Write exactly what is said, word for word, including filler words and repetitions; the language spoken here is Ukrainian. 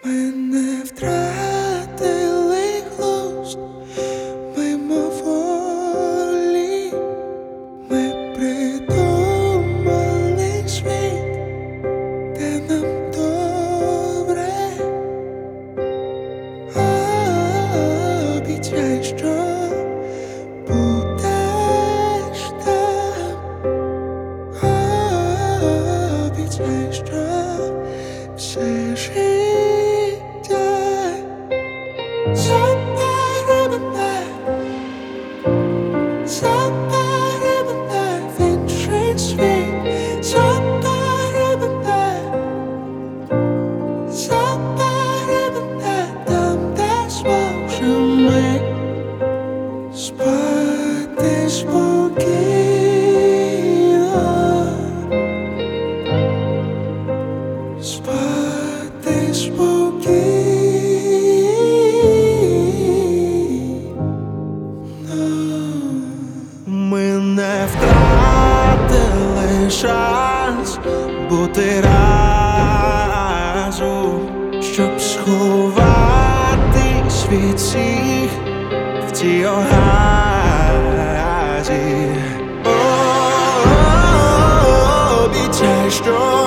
Ми не втратили глузд мимоволі, ми придумали світ, де нам добре. Обіцяй, що будеш там. Обіцяй, що все життя забери мене, забери мене в інший світ, забери мене, забери мене там, де зможемо ми спати спокійно, спати спокійно. Ми не втратили шанс бути разом, щоб сховатись від всіх в цій огазі. О, обіцяй, що